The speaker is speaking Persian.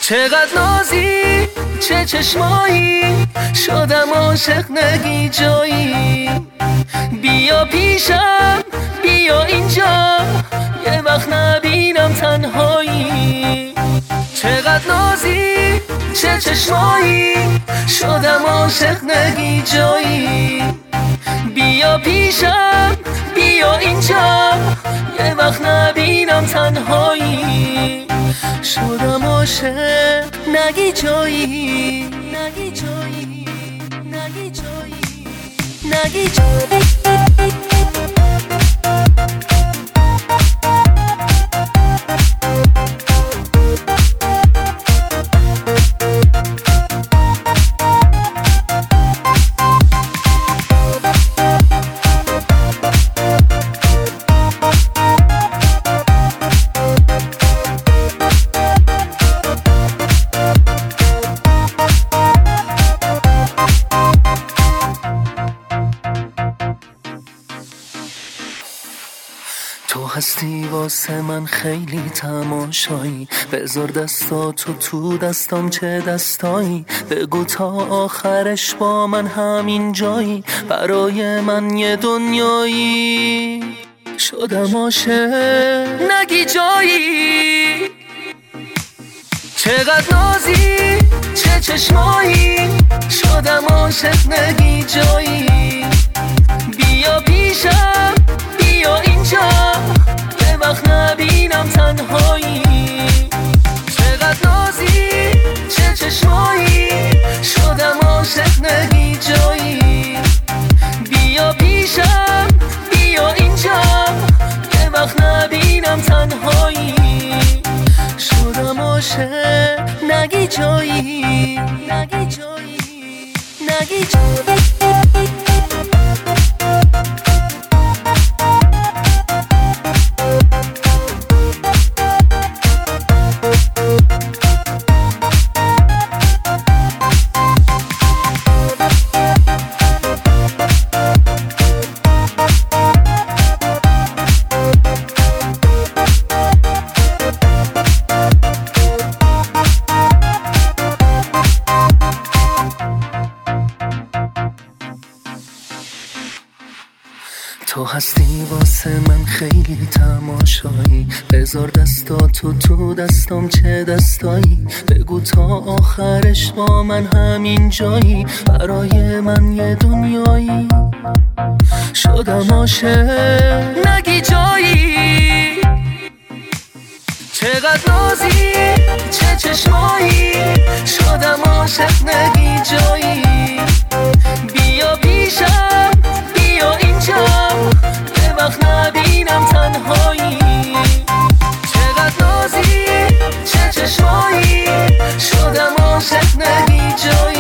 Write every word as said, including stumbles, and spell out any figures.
چقدر نازی چه چشمایی، شدم عاشق نگی جایی. بیا پیشم بیا اینجا، یه وقت نبینم تنهایی. چقدر نازی چه چشمایی، شدم عاشق نگی جایی. بیا پیشم بیا اینجا، یه وقت نبینم تنهایی. شدم عاشق نگی جایی، نگی جایی، نگی جایی، نگی جایی. تو هستی واسه من خیلی تماشایی، بذار دستاتو تو دستام چه دستایی. بگو تا آخرش با من همین جایی، برای من یه دنیایی. شدم عاشق نگی جایی. چقدر نازی چه چشمایی، شدم عاشق نگی جایی. بیا پیشم بیا اینجا، یه وقت نبینم تنهایی. چقدر نازی چه چشمایی، شدم عاشق نگی جایی. بیا پیشم بیا اینجا، یه وقت نبینم تنهایی. شدم عاشق نگی جایی، نگی جایی، نگی جایی. تو هستی واسه من خیلی تماشایی، بذار دستاتو تو دستام چه دستایی. بگو تا آخرش با من همین جایی، برای من یه دنیایی. شدم عاشق نگی جایی. چقدر نازی چه چشمایی، شدم عاشق نگی جایی. بیا پیشم بیا اینجا، یه وقت نبینم تنهایی. چقدر نازی چه چشمایی، شدم عاشق نگی جایی.